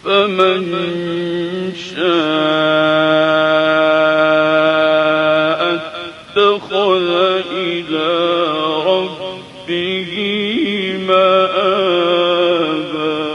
فمن شاء اتخذ إلى ربه مآبا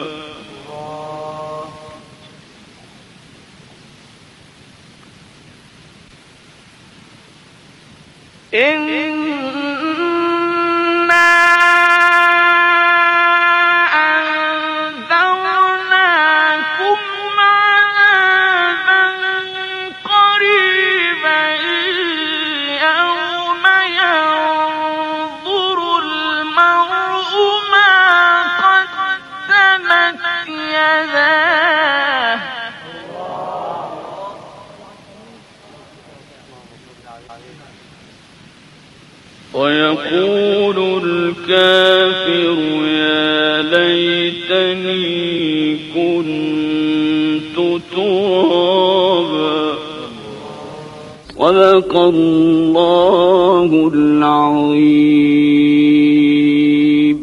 ويقول الكافر يا ليتني كنت ترابا صدق الله العظيم.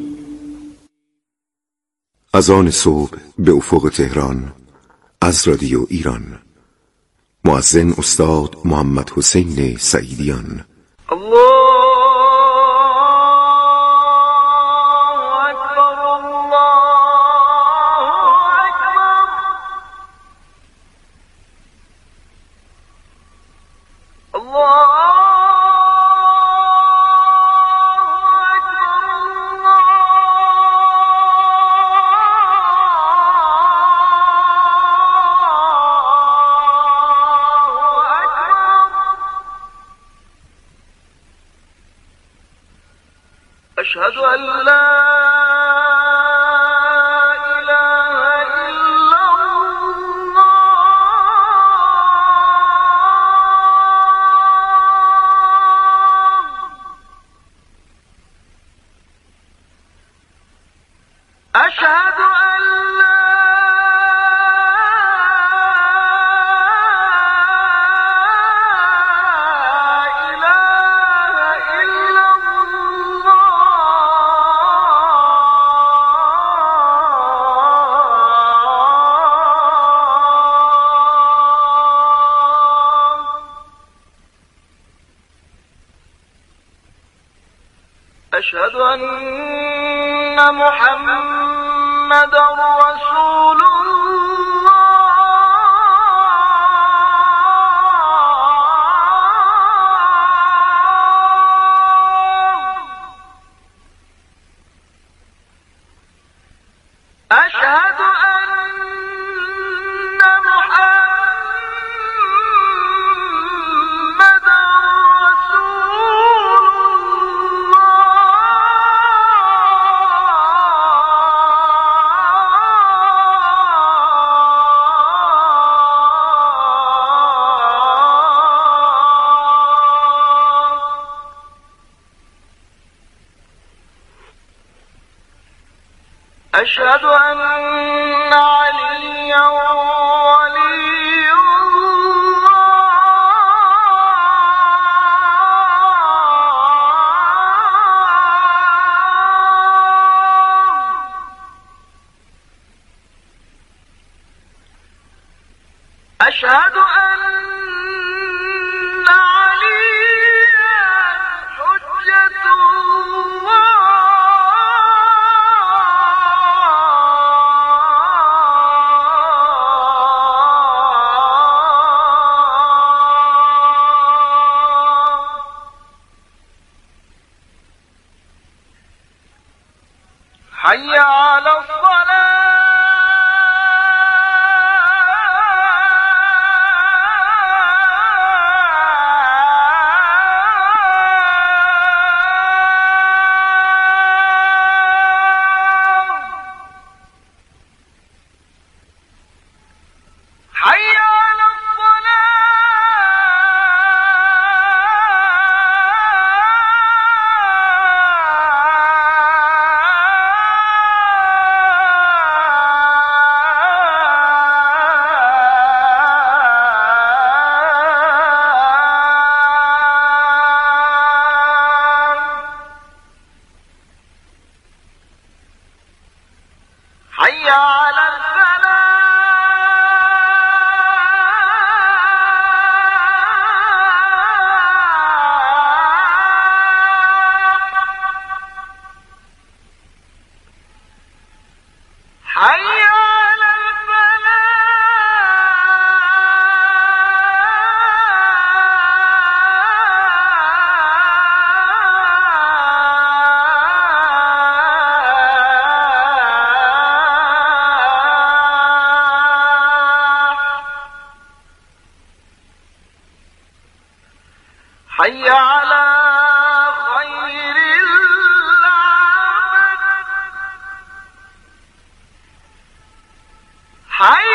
از آن صبح به افق تهران از رادیو ایران. مؤذن استاد محمد حسین سعیدیان. أشهد أن لا إله إلا الله أشهد أن لا أشهد أن محمدًا رسول الله أشهد أن محمدًا أشهد أن عليا ولي الله أشهد أن عليا حجة الله حي على الصلاة حي على الصلاة حي على خير العمل حي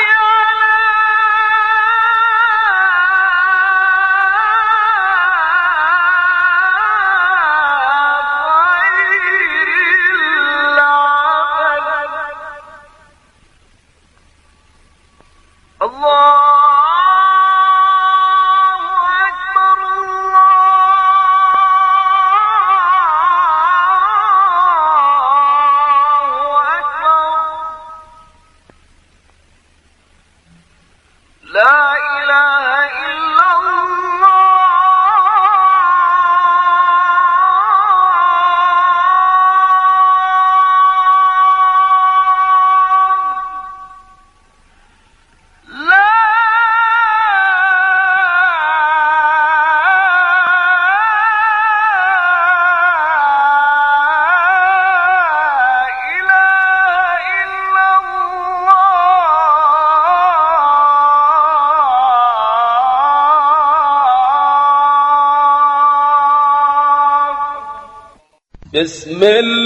بسم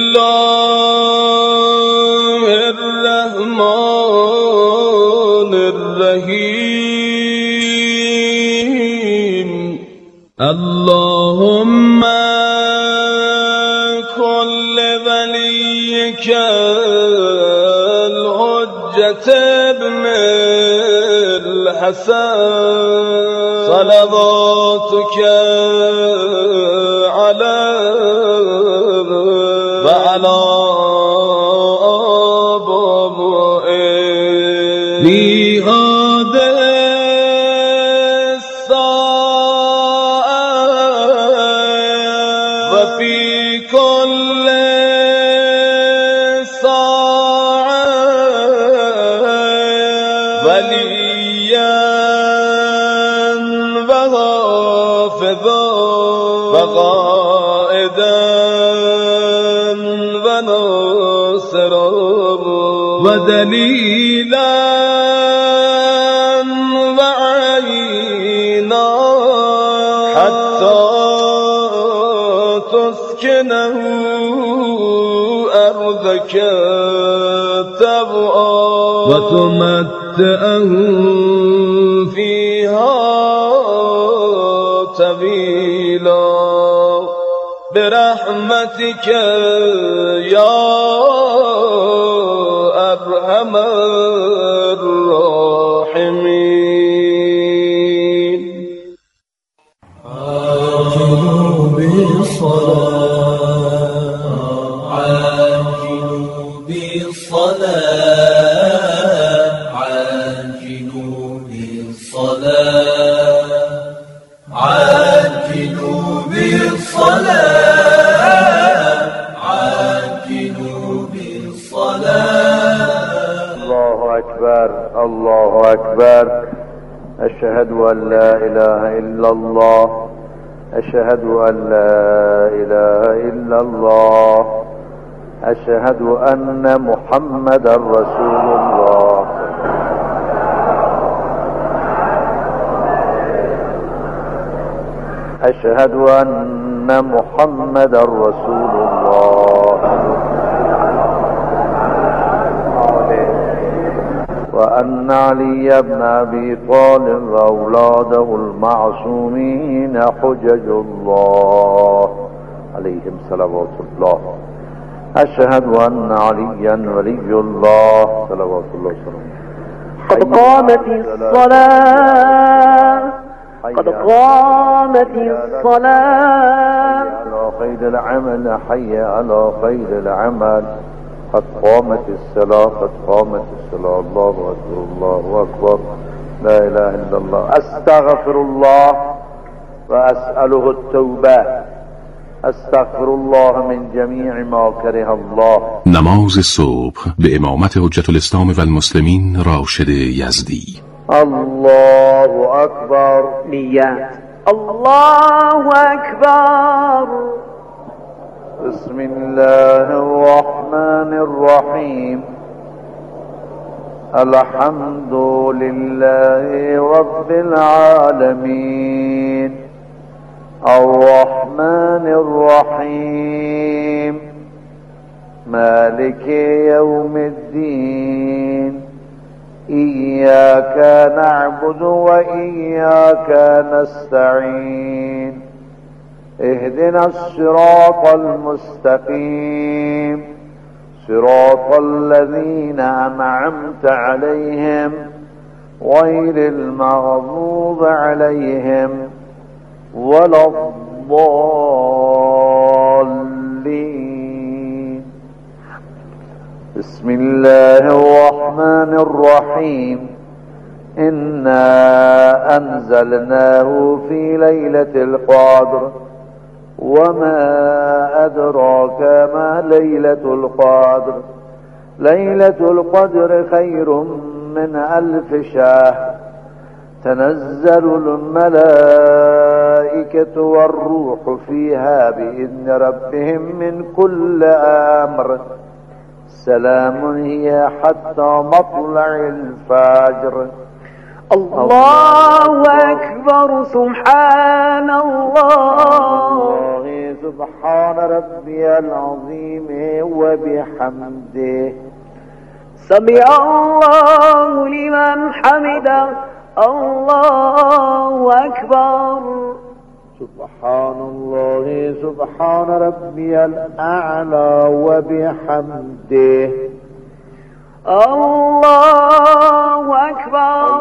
الله الرحمن الرحيم اللهم كن لوليك الحجة ابن الحسن صلواتك عليه وعلى آبائه في هذه الساعة وفي كل ساعة وليا وحافظا وقائدا وناصرا ودليلا وعينا حتى تسكنه أرضك طوعا وتمتعه فيها طويلا برحمتك يا أرحم الراحمين. عاجلوا بالصلاة عاجلوا بالصلاة عاجلوا بالصلاة عاجلوا بالصلاة عاجلوا بالصلاة. الله أكبر الله أكبر. أشهد أن لا إله إلا الله أشهد أن لا إله إلا الله أشهد أن محمدا رسول الله. أشهد أن محمدا رسول الله وأن علي بن أبي طالب وأولاده المعصومين حجج الله عليهم صلوات الله. أشهد أن عليا ولي الله صلوات الله وسلامه. قد قامت الصلاة قد قامت الصلاة. على خير العمل حي على خير العمل. قد قامت الصلاة قد قامت الصلاة. الله أكبر الله أكبر لا إله إلا الله. أستغفر الله وأسأله التوبة. استغفر الله من جميع ما كره الله. نماز صبح به امامت حجت الاسلام و المسلمین راشد یزدی. الله أكبر. نیت. الله أكبر. بسم الله الرحمن الرحيم. الحمد لله رب العالمين الرحمن الرحيم مالك يوم الدين إياك نعبد وإياك نستعين اهدنا الصراط المستقيم صراط الذين أنعمت عليهم غير المغضوب عليهم ولا الضالين. بسم الله الرحمن الرحيم إنا أنزلناه في ليلة القدر وما أدراك ما ليلة القدر ليلة القدر خير من 1000 شهر تنزل الملائكة والروح فيها بإذن ربهم من كل أمر سلام هي حتى مطلع الفجر. الله أكبر. سبحان الله. سبحان ربي العظيم وبحمده. سمع الله لمن حمده. الله أكبر. سبحان الله سبحان ربي الأعلى وبحمده. الله أكبر.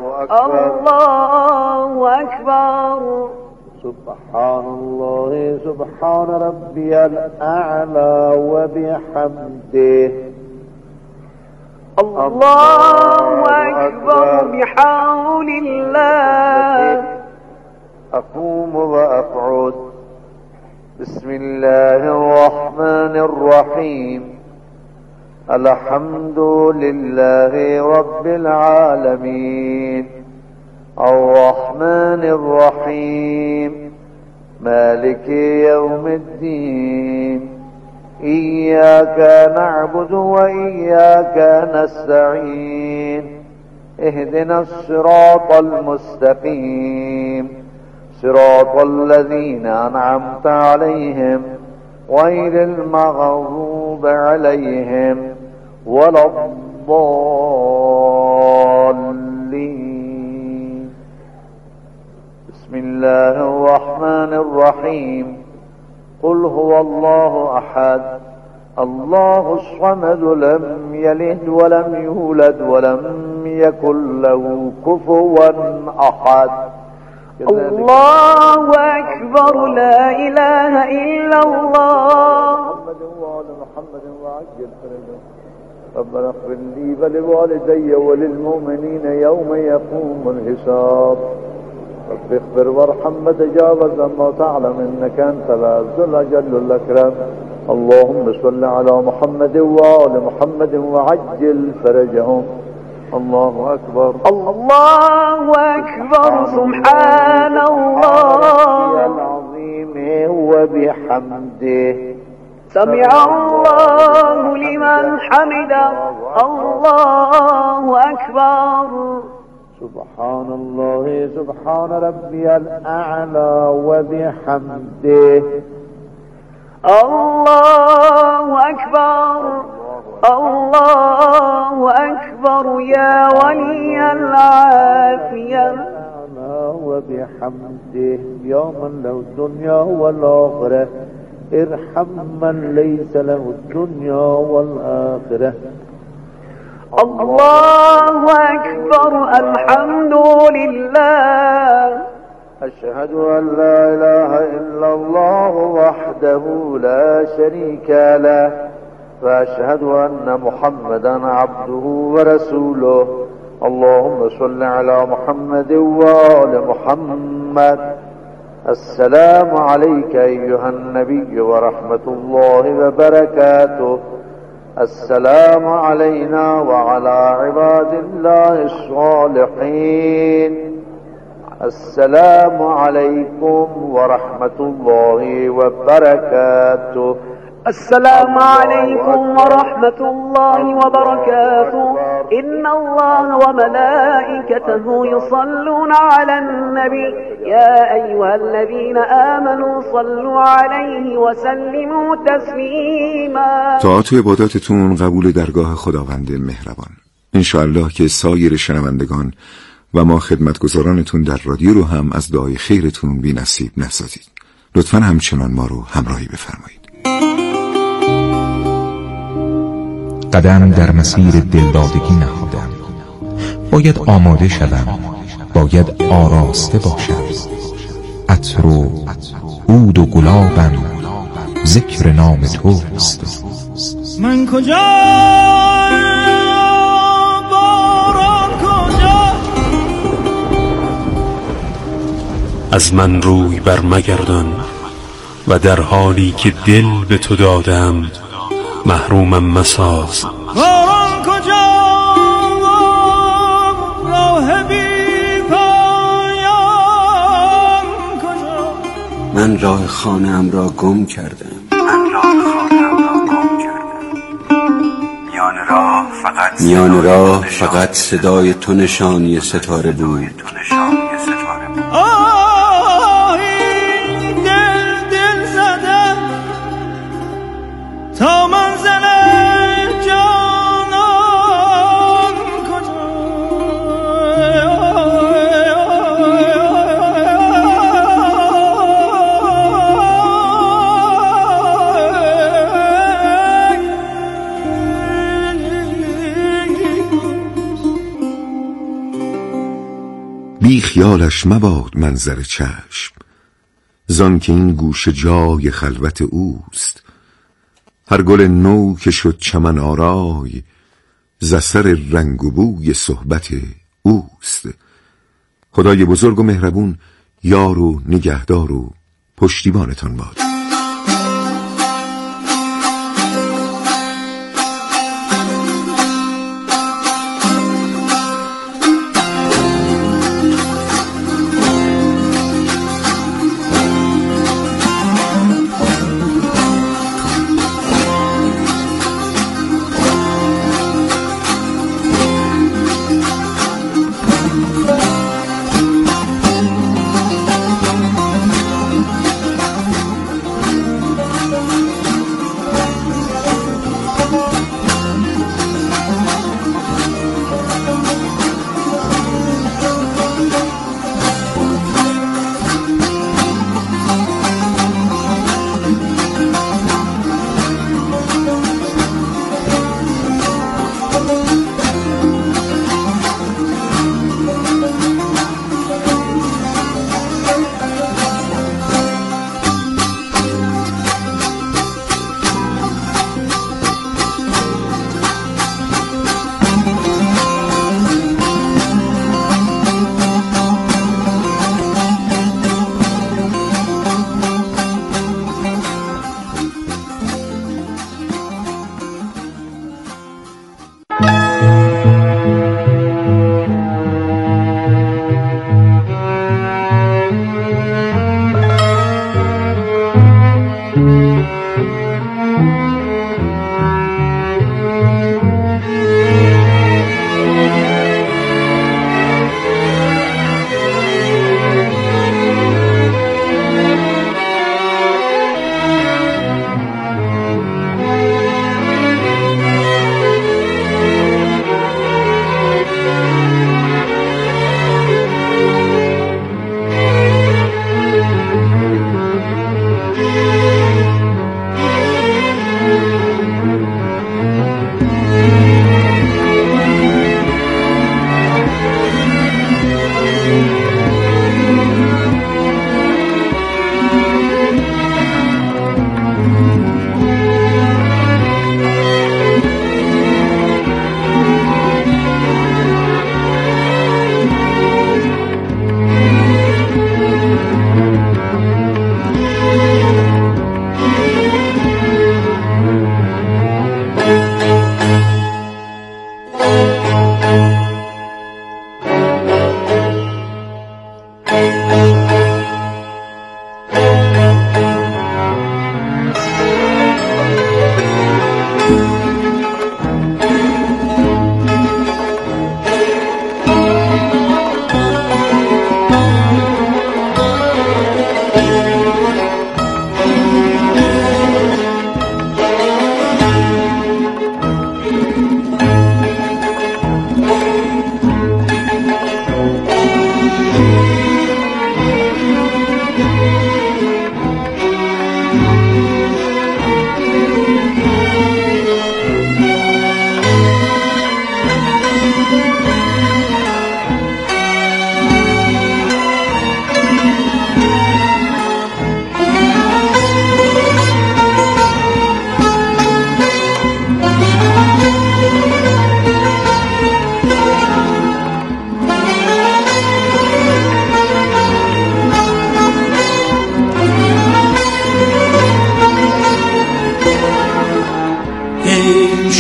الله أكبر. سبحان الله سبحان ربي الأعلى وبحمده. الله أكبر بحول الله. أقوم وأقعد. بسم الله الرحمن الرحيم الحمد لله رب العالمين الرحمن الرحيم مالك يوم الدين إياك نعبد وإياك نستعين اهدنا الصراط المستقيم صراط الذين أنعمت عليهم غير المغضوب عليهم ولا الضالين. بسم الله الرحمن الرحيم قل هو الله أحد الله الصمد لم يلد ولم يولد ولم يكن له كفوا أحد. الله أكبر. لا إله إلا الله. محمد وعجل ربنا اغفر لي ولوالدي وللمؤمنين يوم يقوم الحساب. رب اغفر وارحم وتجاوز ما تعلم انك انت العز الاجل الاكرم. اللهم صل على محمد وآل محمد وعجل فرجهم. الله أكبر. الله أكبر. سبحان الله العظيم وبحمده. سمع الله لمن حمده. الله أكبر. سبحان الله سبحان ربي الأعلى وبحمده. الله أكبر. الله أكبر يا ولي العافية. وبحمده يا من له الدنيا والآخرة ارحم من ليس له الدنيا والآخرة. الله أكبر. الحمد لله. أشهد أن لا إله إلا الله وحده لا شريك له وأشهد أن محمدا عبده ورسوله. اللهم صل على محمد وآل محمد. السلام عليك أيها النبي ورحمة الله وبركاته. السلام علينا وعلى عباد الله الصالحين. السلام عليكم ورحمة الله وبركاته. السلام عليكم ورحمة الله وبركاته. إن الله وملائكته يصلون على النبي يا أيها الذين آمنوا صلوا عليه وسلموا تسلیما. طاعات و عباداتتون قبول درگاه خداوند مهربان. انشاءالله که سایر شنوندگان و ما خدمتگزارانتون در رادیو رو هم از دعای خیرتون بی نصیب نسازید. لطفاً همچنان ما رو همراهی بفرمایید. قدم در مسیر دلدادگی نهادم، باید آماده شدم، باید آراسته باشم. عطر و عود و گلابم ذکر نام توست. من کجا باران کجا، از من روی بر مگردان و در حالی که دل به تو دادم محرومم مساز. باران کجا راه بی پایان کجا، من راه خانه‌ام را گم کردم. میان راه فقط صدای تو نشانی ستاره بود. آهی دل زدم تا منزل جانان کجا. بی خیالش مباد منظر چشم، زان که این گوشه جای خلوت اوست. هر گل نو که شد چمن آرای، ز اثر رنگ و بوی صحبت اوست. خدای بزرگ و مهربون یار و نگهدار و پشتیبانتان باد.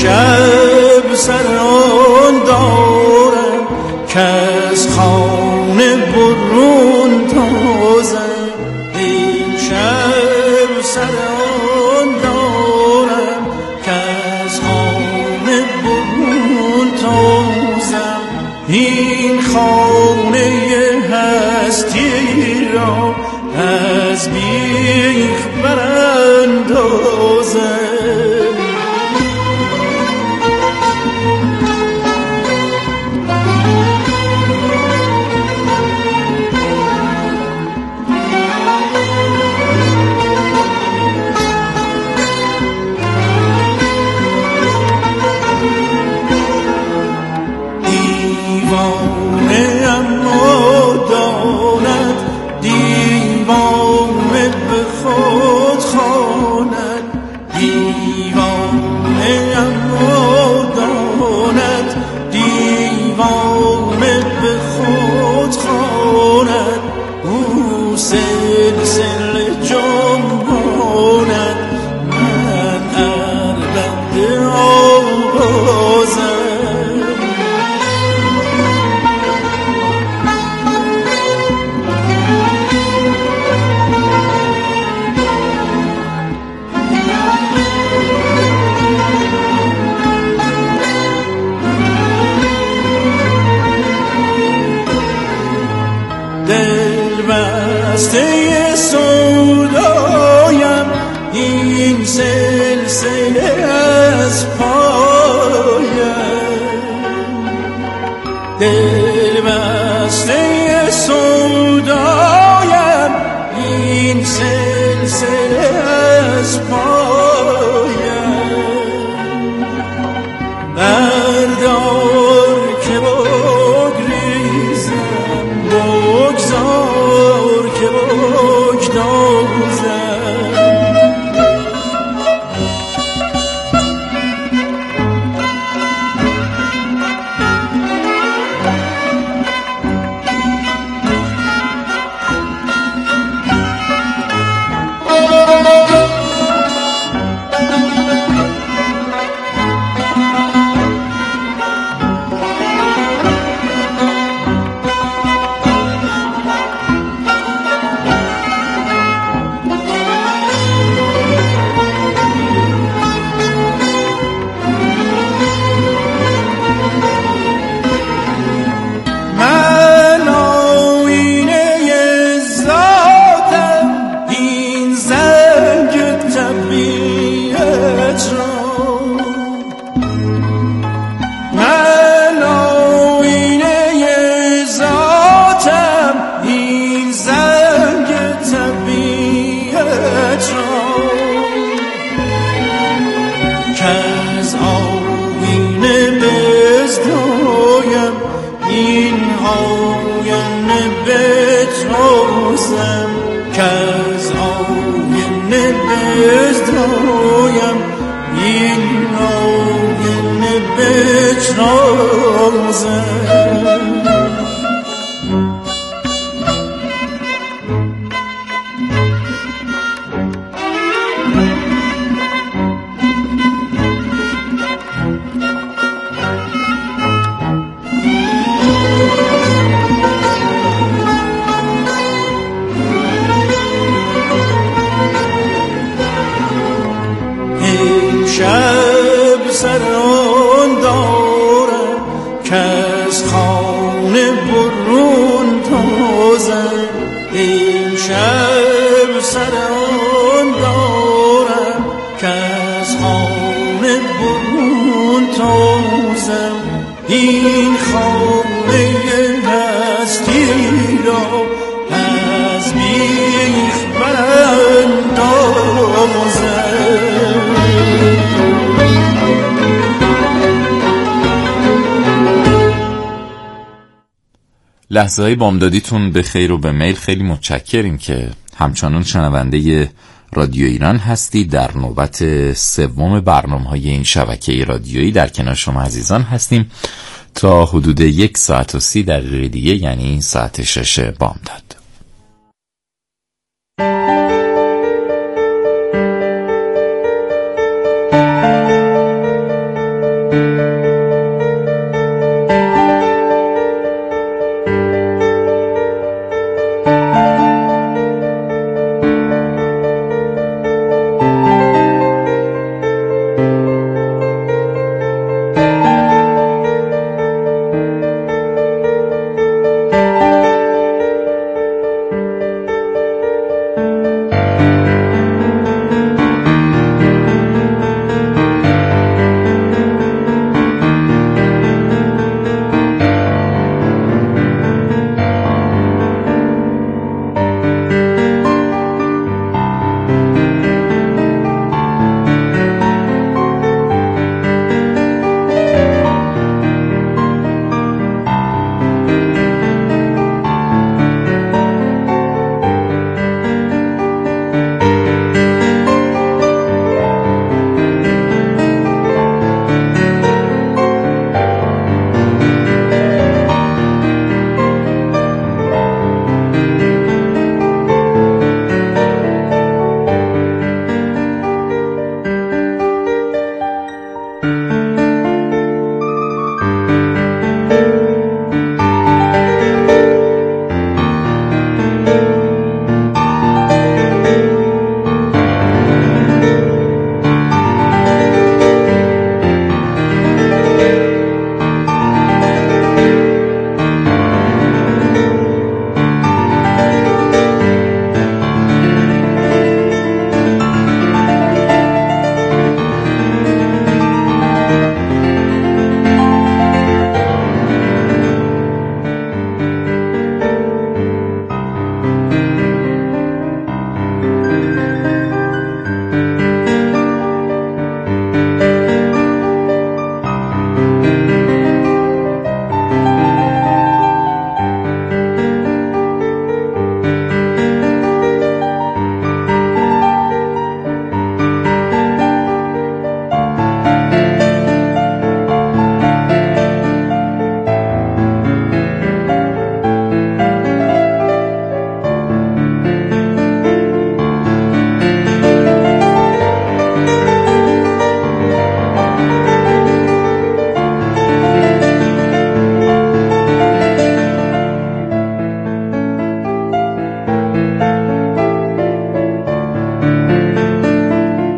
شب سران دارم که از خانه برون تازم، این شب سران دارم که از خانه برون تازم، این خانه هستی را از بیخ براندازم. دلبسته سودایم این سلسله از پایم، دلبسته سودایم این سلسله از پایم، بردار که بگریزم بگذار که بگدازم. شب سران دارم که از خانه برون تازم، این شب سران دارم که از خانه برون تازم، این خانه هستی را از بیخ براندازم. لحظه‌های بامدادیتون به خیر و به میل. خیلی متشکریم که همچنان شنونده رادیو ایران هستی. در نوبت سوم برنامه‌های این شبکه رادیویی در کنار شما عزیزان هستیم تا حدود 1 ساعت و 30 دقیقه دیگه، یعنی ساعت 6 بامداد.